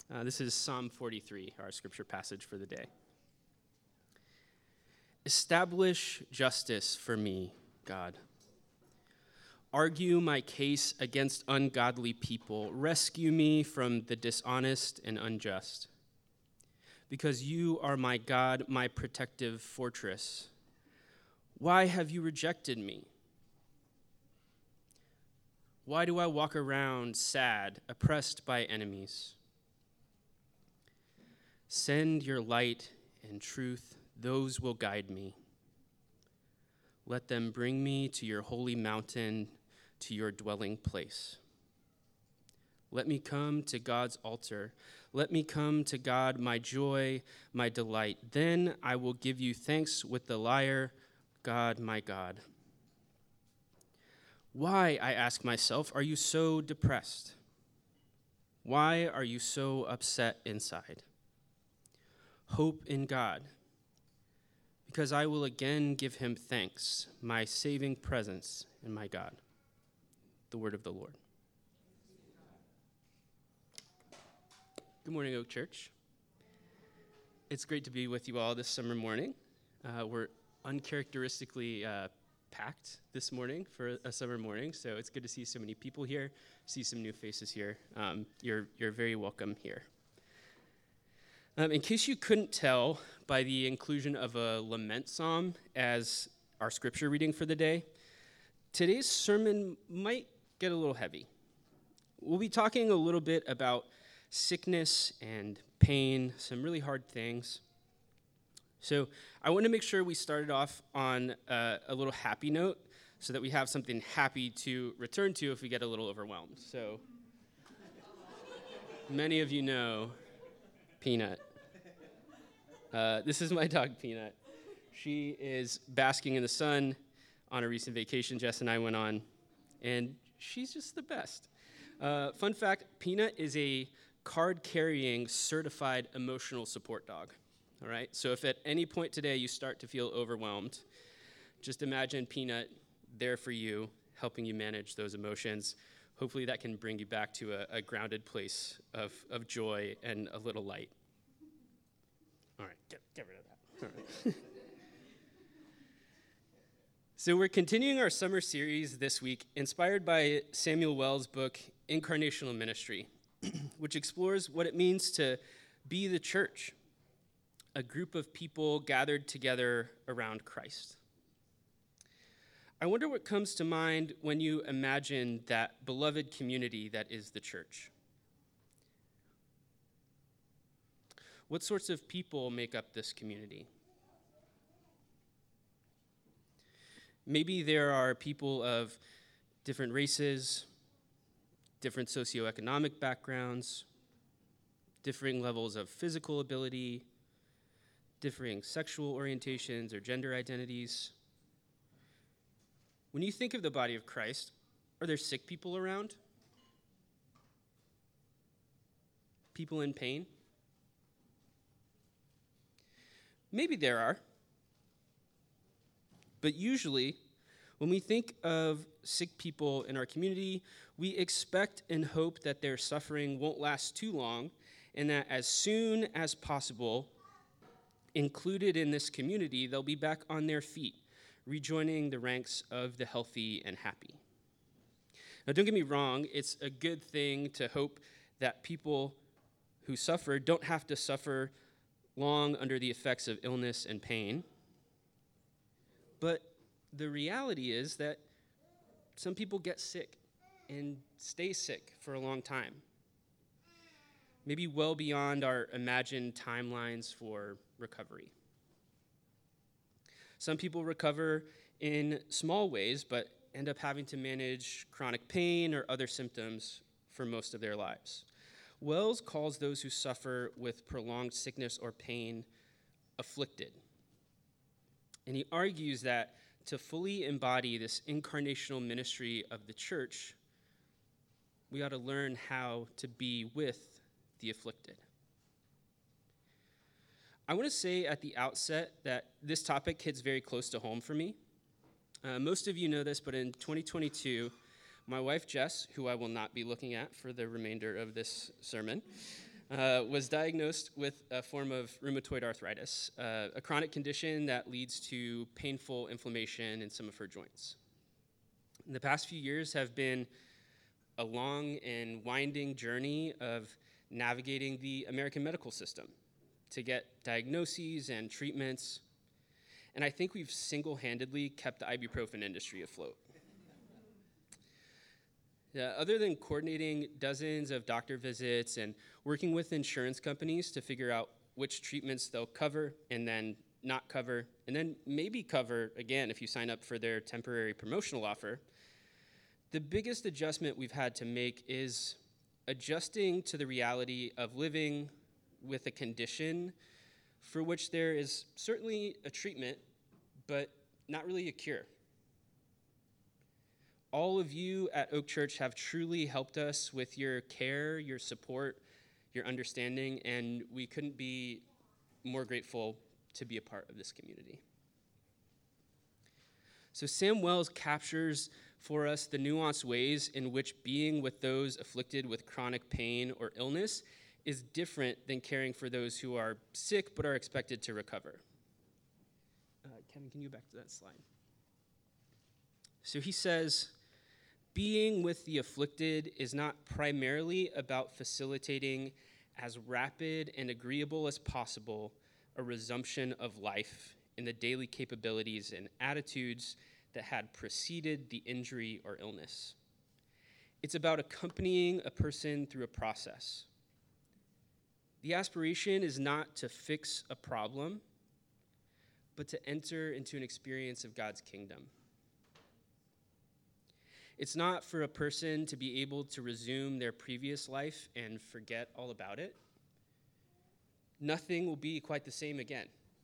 This is Psalm 43, our scripture passage for the day. Establish justice for me, God. Argue my case against ungodly people. Rescue me from the dishonest and unjust. Because you are my God, my protective fortress. Why have you rejected me? Why do I walk around sad, oppressed by enemies? Send your light and truth, those will guide me. Let them bring me to your holy mountain, to your dwelling place. Let me come to God's altar. Let me come to God, my joy, my delight. Then I will give you thanks with the lyre, God, my God. Why, I ask myself, are you so depressed? Why are you so upset inside? Hope in God, because I will again give him thanks, my saving presence and my God. The word of the Lord. Good morning, Oak Church. It's great to be with you all this summer morning. We're uncharacteristically packed this morning for a summer morning, so it's good to see so many people here, see some new faces here. You're very welcome here. In case you couldn't tell by the inclusion of a lament psalm as our scripture reading for the day, today's sermon might get a little heavy. We'll be talking a little bit about sickness and pain, some really hard things. So I want to make sure we started off on a little happy note so that we have something happy to return to if we get a little overwhelmed. So many of you know Peanut. This is my dog, Peanut. She is basking in the sun on a recent vacation Jess and I went on, and she's just the best. Fun fact, Peanut is a card-carrying certified emotional support dog. All right, so if at any point today you start to feel overwhelmed, just imagine Peanut there for you, helping you manage those emotions. Hopefully that can bring you back to a grounded place of joy and a little light. All right, get rid of that. All right. So we're continuing our summer series this week, inspired by Samuel Wells' book, Incarnational Ministry, which explores what it means to be the church, a group of people gathered together around Christ. I wonder what comes to mind when you imagine that beloved community that is the church. What sorts of people make up this community? Maybe there are people of different races, different socioeconomic backgrounds, differing levels of physical ability, differing sexual orientations or gender identities. When you think of the body of Christ, are there sick people around? People in pain? Maybe there are. But usually, when we think of sick people in our community, we expect and hope that their suffering won't last too long, and that as soon as possible, included in this community, they'll be back on their feet, rejoining the ranks of the healthy and happy. Now, don't get me wrong, it's a good thing to hope that people who suffer don't have to suffer long under the effects of illness and pain. But the reality is that some people get sick and stay sick for a long time, maybe well beyond our imagined timelines for recovery. Some people recover in small ways, but end up having to manage chronic pain or other symptoms for most of their lives. Wells calls those who suffer with prolonged sickness or pain afflicted. And he argues that to fully embody this incarnational ministry of the church, we ought to learn how to be with the afflicted. I want to say at the outset that this topic hits very close to home for me. Most of you know this, but in 2022, my wife Jess, who I will not be looking at for the remainder of this sermon, was diagnosed with a form of rheumatoid arthritis, a chronic condition that leads to painful inflammation in some of her joints. The past few years have been a long and winding journey of navigating the American medical system to get diagnoses and treatments, and I think we've single-handedly kept the ibuprofen industry afloat. Other than coordinating dozens of doctor visits and working with insurance companies to figure out which treatments they'll cover and then not cover, and then maybe cover again if you sign up for their temporary promotional offer, the biggest adjustment we've had to make is adjusting to the reality of living with a condition for which there is certainly a treatment, but not really a cure. All of you at Oak Church have truly helped us with your care, your support, your understanding, and we couldn't be more grateful to be a part of this community. So Sam Wells captures for us the nuanced ways in which being with those afflicted with chronic pain or illness is different than caring for those who are sick but are expected to recover. Kevin, can you go back to that slide? So he says, being with the afflicted is not primarily about facilitating as rapid and agreeable as possible a resumption of life in the daily capabilities and attitudes that had preceded the injury or illness. It's about accompanying a person through a process. The aspiration is not to fix a problem, but to enter into an experience of God's kingdom. It's not for a person to be able to resume their previous life and forget all about it. Nothing will be quite the same again.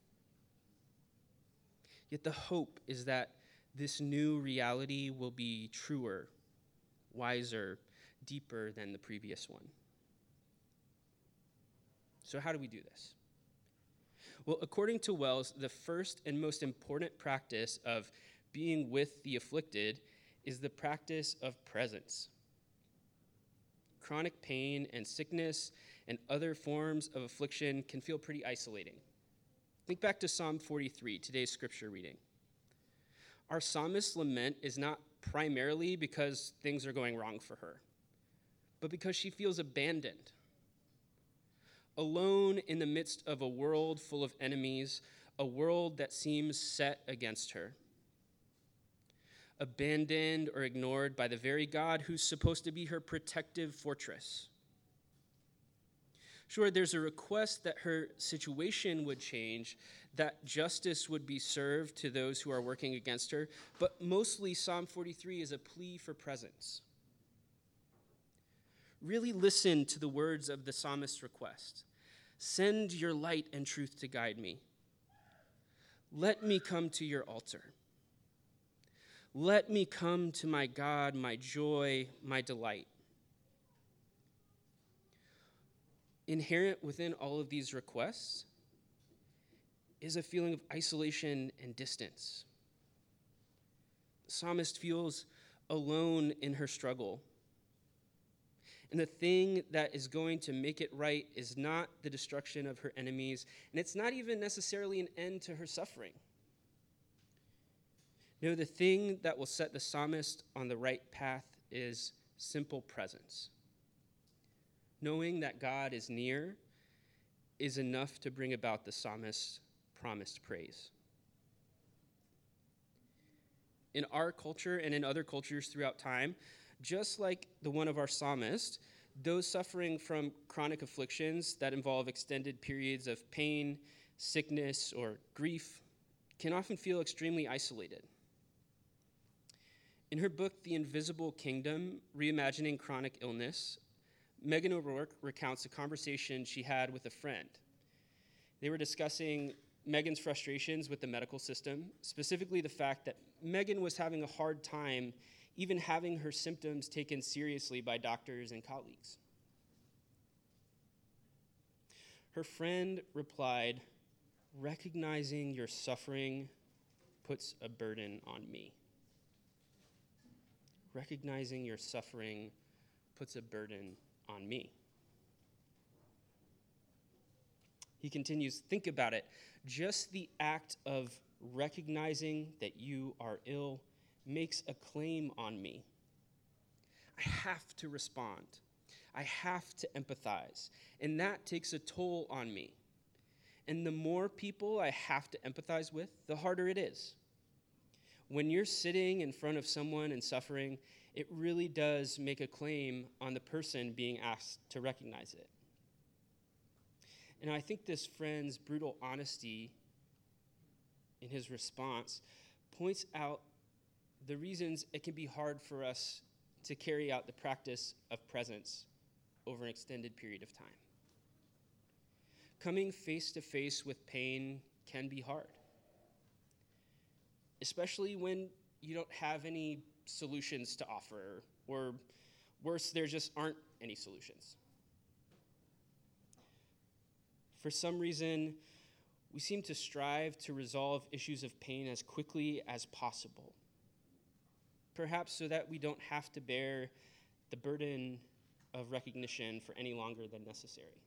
Yet the hope is that this new reality will be truer, wiser, deeper than the previous one. So how do we do this? Well, according to Wells, the first and most important practice of being with the afflicted is the practice of presence. Chronic pain and sickness and other forms of affliction can feel pretty isolating. Think back to Psalm 43, today's scripture reading. Our psalmist's lament is not primarily because things are going wrong for her, but because she feels abandoned, alone in the midst of a world full of enemies, a world that seems set against her, abandoned or ignored by the very God who's supposed to be her protective fortress. Sure, there's a request that her situation would change, that justice would be served to those who are working against her, but mostly Psalm 43 is a plea for presence. Really listen to the words of the psalmist's request. Send your light and truth to guide me. Let me come to your altar. Let me come to my God, my joy, my delight. Inherent within all of these requests is a feeling of isolation and distance. The psalmist feels alone in her struggle. And the thing that is going to make it right is not the destruction of her enemies, and it's not even necessarily an end to her suffering. No, the thing that will set the psalmist on the right path is simple presence. Knowing that God is near is enough to bring about the psalmist's promised praise. In our culture and in other cultures throughout time, just like the one of our psalmist, those suffering from chronic afflictions that involve extended periods of pain, sickness, or grief can often feel extremely isolated. In her book, The Invisible Kingdom, Reimagining Chronic Illness, Megan O'Rourke recounts a conversation she had with a friend. They were discussing Megan's frustrations with the medical system, specifically the fact that Megan was having a hard time even having her symptoms taken seriously by doctors and colleagues. Her friend replied, "Recognizing your suffering puts a burden on me." Recognizing your suffering puts a burden on me. He continues, think about it. Just the act of recognizing that you are ill makes a claim on me. I have to respond. I have to empathize. And that takes a toll on me. And the more people I have to empathize with, the harder it is. When you're sitting in front of someone and suffering, it really does make a claim on the person being asked to recognize it. And I think this friend's brutal honesty in his response points out the reasons it can be hard for us to carry out the practice of presence over an extended period of time. Coming face to face with pain can be hard, especially when you don't have any solutions to offer, or worse, there just aren't any solutions. For some reason, we seem to strive to resolve issues of pain as quickly as possible, perhaps so that we don't have to bear the burden of recognition for any longer than necessary.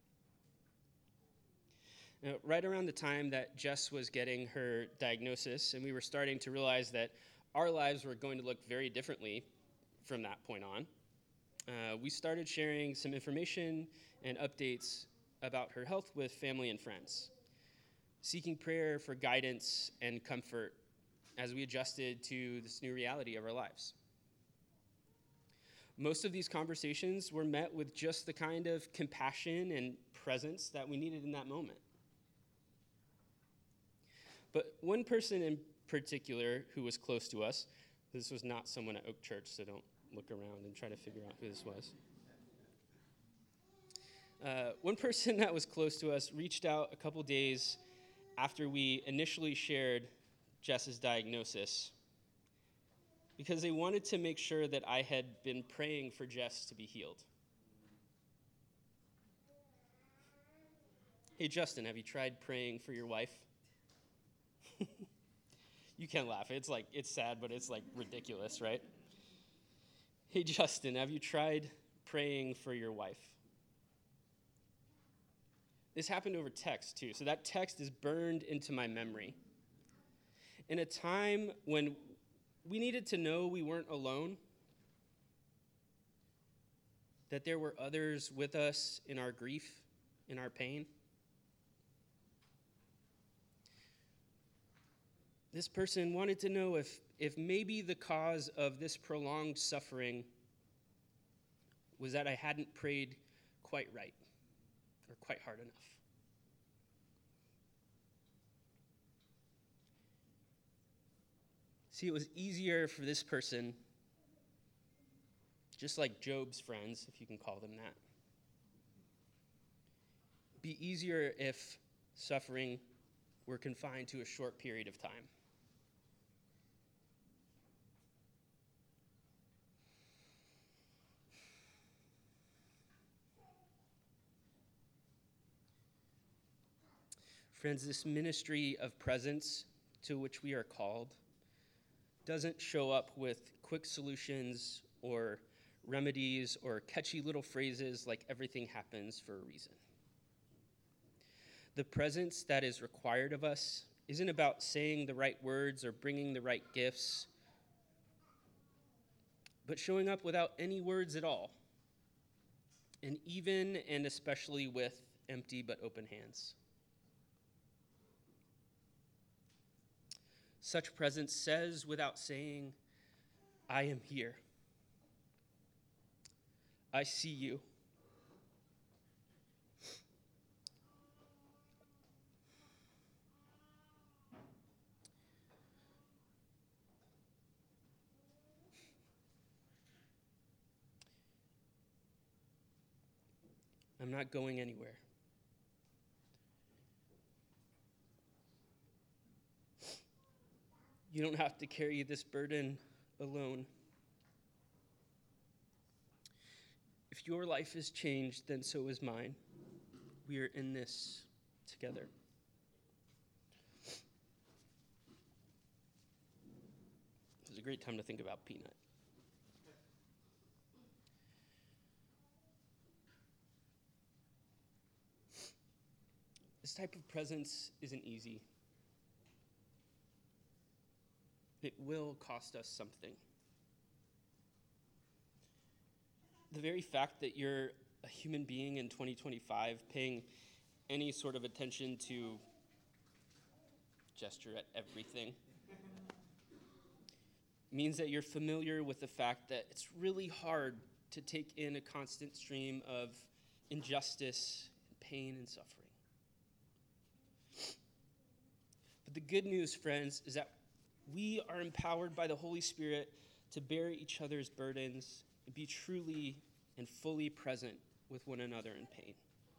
Now, right around the time that Jess was getting her diagnosis, and we were starting to realize that our lives were going to look very differently from that point on, we started sharing some information and updates about her health with family and friends, seeking prayer for guidance and comfort as we adjusted to this new reality of our lives. Most of these conversations were met with just the kind of compassion and presence that we needed in that moment. But one person in particular who was close to us, this was not someone at Oak Church, so don't look around and try to figure out who this was. One person that was close to us reached out a couple days after we initially shared Jess's diagnosis because they wanted to make sure that I had been praying for Jess to be healed. Hey, Justin, have you tried praying for your wife? You can laugh. It's sad, but it's ridiculous, right? Hey, Justin, have you tried praying for your wife? This happened over text, too. So that text is burned into my memory. In a time when we needed to know we weren't alone, that there were others with us in our grief, in our pain. This person wanted to know if maybe the cause of this prolonged suffering was that I hadn't prayed quite right or quite hard enough. See, it was easier for this person, just like Job's friends, if you can call them that. It'd be easier if suffering were confined to a short period of time. Friends, this ministry of presence to which we are called doesn't show up with quick solutions or remedies or catchy little phrases like everything happens for a reason. The presence that is required of us isn't about saying the right words or bringing the right gifts, but showing up without any words at all, and even and especially with empty but open hands. Such presence says without saying, I am here. I see you. I'm not going anywhere. You don't have to carry this burden alone. If your life is changed, then so is mine. We are in this together. This is a great time to think about Peanut. This type of presence isn't easy. It will cost us something. The very fact that you're a human being in 2025 paying any sort of attention to gesture at everything means that you're familiar with the fact that it's really hard to take in a constant stream of injustice, pain, and suffering. But the good news, friends, is that we are empowered by the Holy Spirit to bear each other's burdens and be truly and fully present with one another in pain.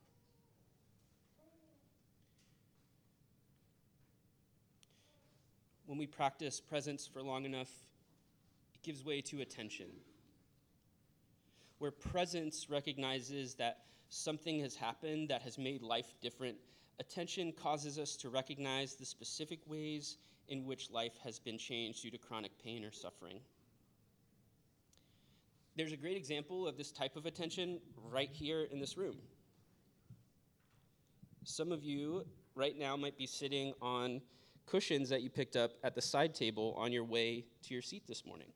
When we practice presence for long enough, it gives way to attention. Where presence recognizes that something has happened that has made life different, attention causes us to recognize the specific ways in which life has been changed due to chronic pain or suffering. There's a great example of this type of attention right here in this room. Some of you right now might be sitting on cushions that you picked up at the side table on your way to your seat this morning.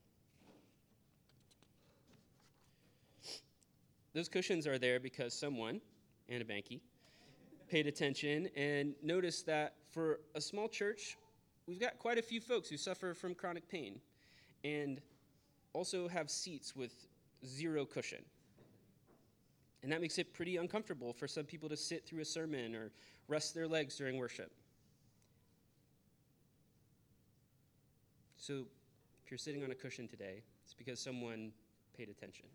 Those cushions are there because someone, Anna Banky, paid attention and noticed that for a small church, we've got quite a few folks who suffer from chronic pain and also have seats with zero cushion. And that makes it pretty uncomfortable for some people to sit through a sermon or rest their legs during worship. So if you're sitting on a cushion today, it's because someone paid attention.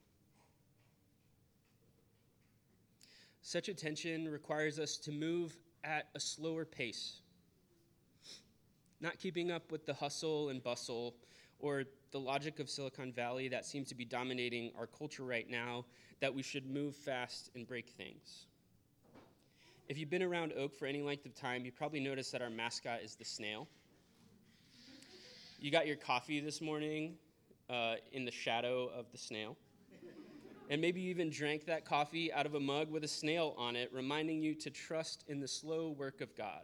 Such attention requires us to move at a slower pace, not keeping up with the hustle and bustle or the logic of Silicon Valley that seems to be dominating our culture right now, that we should move fast and break things. If you've been around Oak for any length of time, you probably noticed that our mascot is the snail. You got your coffee this morning in the shadow of the snail. And maybe you even drank that coffee out of a mug with a snail on it, reminding you to trust in the slow work of God.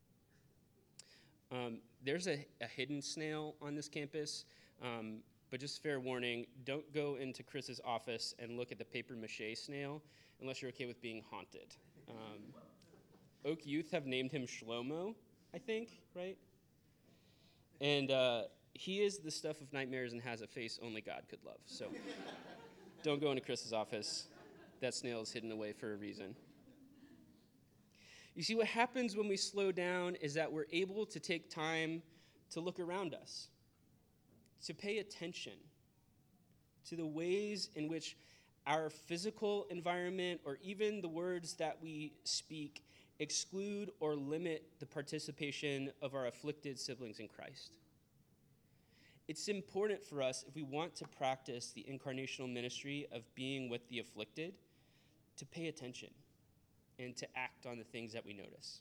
There's a hidden snail on this campus, but just fair warning, don't go into Chris's office and look at the paper mache snail unless you're okay with being haunted. Oak Youth have named him Shlomo, I think, right? And he is the stuff of nightmares and has a face only God could love. So don't go into Chris's office. That snail is hidden away for a reason. You see, what happens when we slow down is that we're able to take time to look around us, to pay attention to the ways in which our physical environment or even the words that we speak exclude or limit the participation of our afflicted siblings in Christ. It's important for us, if we want to practice the incarnational ministry of being with the afflicted, to pay attention and to act on the things that we notice.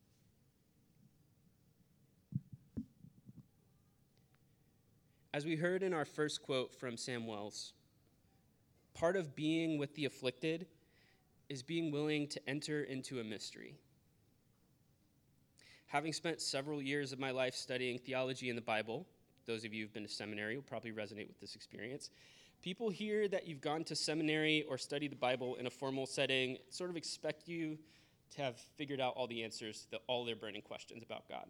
As we heard in our first quote from Sam Wells, part of being with the afflicted is being willing to enter into a mystery. Having spent several years of my life studying theology and the Bible, those of you who've been to seminary will probably resonate with this experience. People hear that you've gone to seminary or studied the Bible in a formal setting, sort of expect you to have figured out all the answers to all their burning questions about God.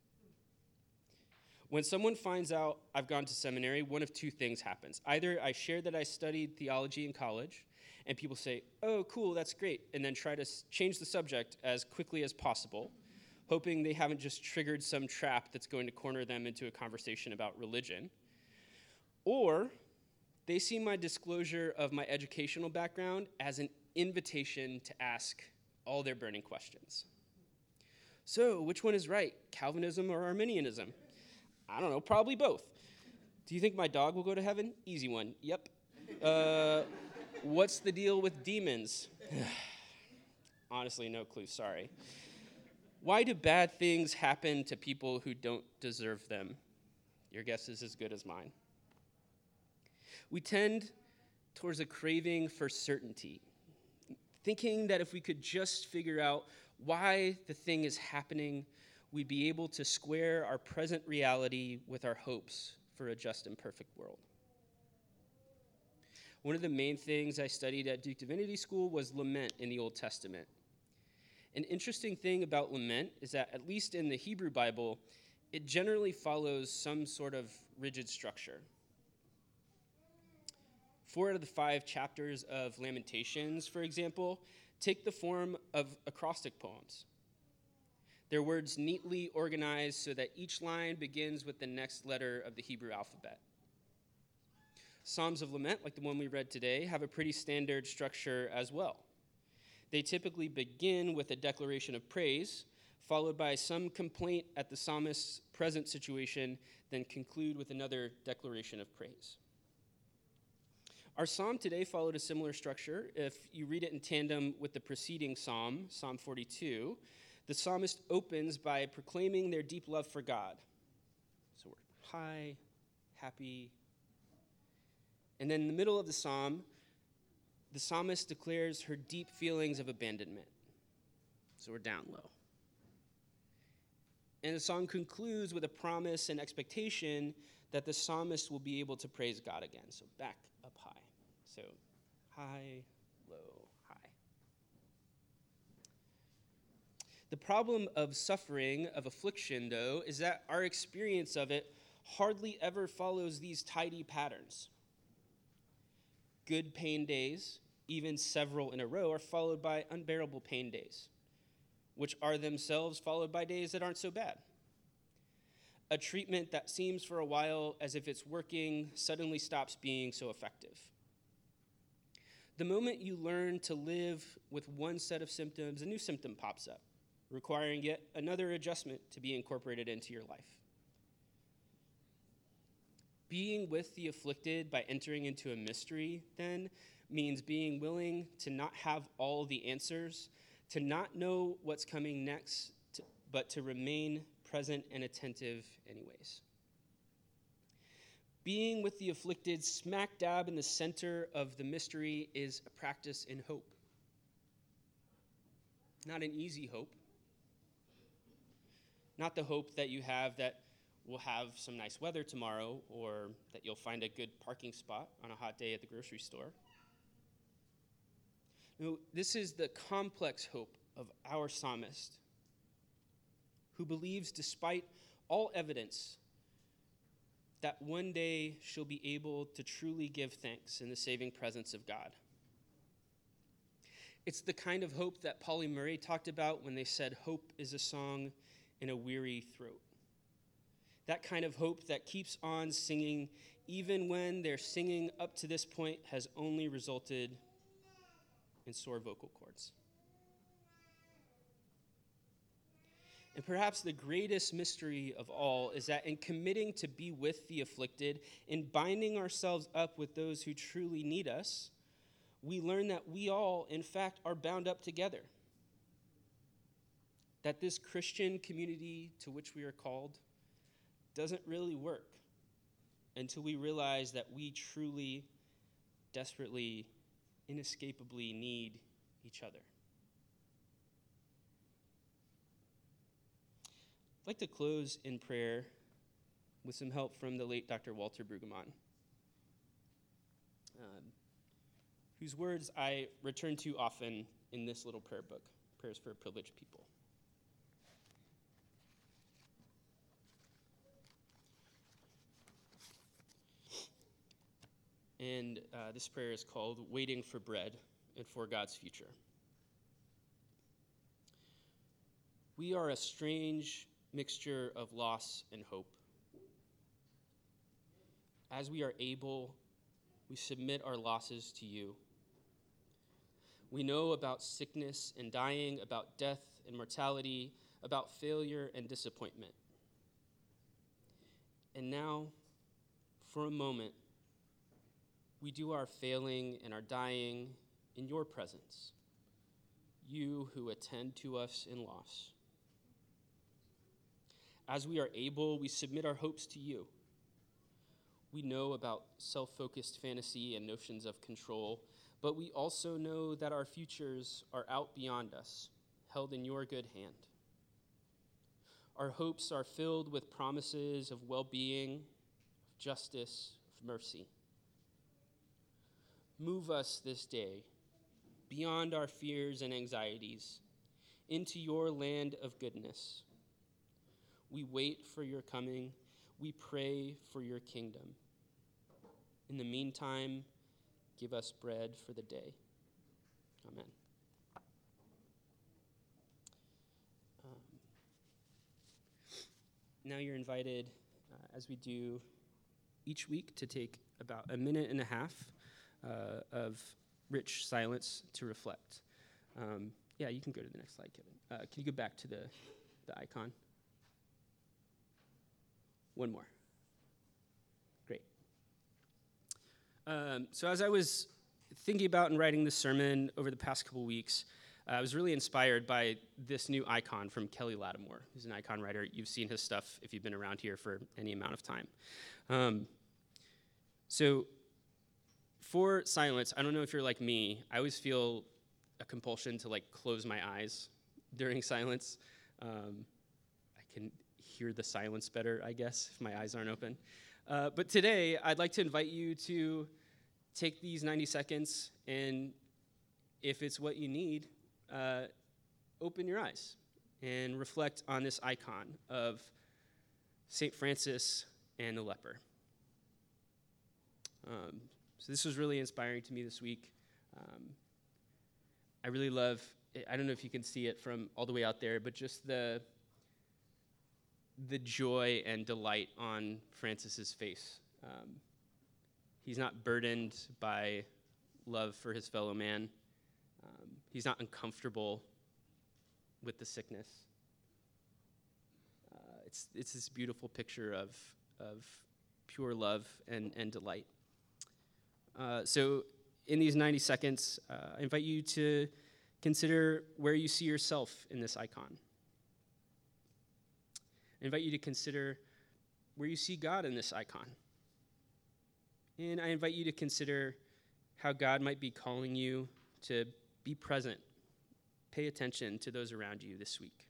When someone finds out I've gone to seminary, one of two things happens. Either I share that I studied theology in college, and people say, "Oh, cool, that's great," and then try to change the subject as quickly as possible, hoping they haven't just triggered some trap that's going to corner them into a conversation about religion. Or they see my disclosure of my educational background as an invitation to ask all their burning questions. So, which one is right, Calvinism or Arminianism? I don't know, probably both. Do you think my dog will go to heaven? Easy one, yep. What's the deal with demons? Honestly, no clue, sorry. Why do bad things happen to people who don't deserve them? Your guess is as good as mine. We tend towards a craving for certainty, thinking that if we could just figure out why the thing is happening, we'd be able to square our present reality with our hopes for a just and perfect world. One of the main things I studied at Duke Divinity School was lament in the Old Testament. An interesting thing about lament is that, at least in the Hebrew Bible, it generally follows some sort of rigid structure. 4 out of the 5 chapters of Lamentations, for example, take the form of acrostic poems. Their words neatly organized so that each line begins with the next letter of the Hebrew alphabet. Psalms of lament, like the one we read today, have a pretty standard structure as well. They typically begin with a declaration of praise, followed by some complaint at the psalmist's present situation, then conclude with another declaration of praise. Our psalm today followed a similar structure. If you read it in tandem with the preceding psalm, Psalm 42, the psalmist opens by proclaiming their deep love for God. So we're high, happy. And then in the middle of the psalmist declares her deep feelings of abandonment. So we're down low. And the song concludes with a promise and expectation that the psalmist will be able to praise God again. So back up high. So high, low, high. The problem of suffering, of affliction, though, is that our experience of it hardly ever follows these tidy patterns. Good pain days, even several in a row, are followed by unbearable pain days, which are themselves followed by days that aren't so bad. A treatment that seems for a while as if it's working suddenly stops being so effective. The moment you learn to live with one set of symptoms, a new symptom pops up, requiring yet another adjustment to be incorporated into your life. Being with the afflicted by entering into a mystery, then, means being willing to not have all the answers, to not know what's coming next, but to remain present and attentive anyways. Being with the afflicted smack dab in the center of the mystery is a practice in hope. Not an easy hope. Not the hope that you have that we'll have some nice weather tomorrow, or that you'll find a good parking spot on a hot day at the grocery store. No, this is the complex hope of our psalmist, who believes, despite all evidence, that one day she'll be able to truly give thanks in the saving presence of God. It's the kind of hope that Pauli Murray talked about when they said hope is a song in a weary throat. That kind of hope that keeps on singing even when their singing up to this point has only resulted in sore vocal cords. And perhaps the greatest mystery of all is that in committing to be with the afflicted, in binding ourselves up with those who truly need us, we learn that we all, in fact, are bound up together. That this Christian community to which we are called doesn't really work until we realize that we truly, desperately, inescapably need each other. I'd like to close in prayer with some help from the late Dr. Walter Brueggemann, whose words I return to often in this little prayer book, Prayers for Privileged People. And this prayer is called Waiting for Bread and for God's Future. We are a strange mixture of loss and hope. As we are able, we submit our losses to you. We know about sickness and dying, about death and mortality, about failure and disappointment. And now, for a moment, we do our failing and our dying in your presence, you who attend to us in loss. As we are able, we submit our hopes to you. We know about self-focused fantasy and notions of control, but we also know that our futures are out beyond us, held in your good hand. Our hopes are filled with promises of well-being, of justice, of mercy. Move us this day beyond our fears and anxieties into your land of goodness. We wait for your coming. We pray for your kingdom. In the meantime, give us bread for the day. Amen. Now you're invited, as we do each week, to take about a minute and a half of rich silence to reflect. Yeah, you can go to the next slide, Kevin. Can you go back to the icon? One more. Great. So as I was thinking about and writing this sermon over the past couple weeks, I was really inspired by this new icon from Kelly Lattimore, who's an icon writer. You've seen his stuff if you've been around here for any amount of time. So for silence, I don't know if you're like me, I always feel a compulsion to close my eyes during silence. I can hear the silence better, I guess, if my eyes aren't open. But today, I'd like to invite you to take these 90 seconds and, if it's what you need, open your eyes and reflect on this icon of St. Francis and the leper. So this was really inspiring to me this week. I really love, I don't know if you can see it from all the way out there, but just the joy and delight on Francis's face. He's not burdened by love for his fellow man. He's not uncomfortable with the sickness. It's this beautiful picture of pure love and delight. So in these 90 seconds, I invite you to consider where you see yourself in this icon. I invite you to consider where you see God in this icon. And I invite you to consider how God might be calling you to be present, pay attention to those around you this week.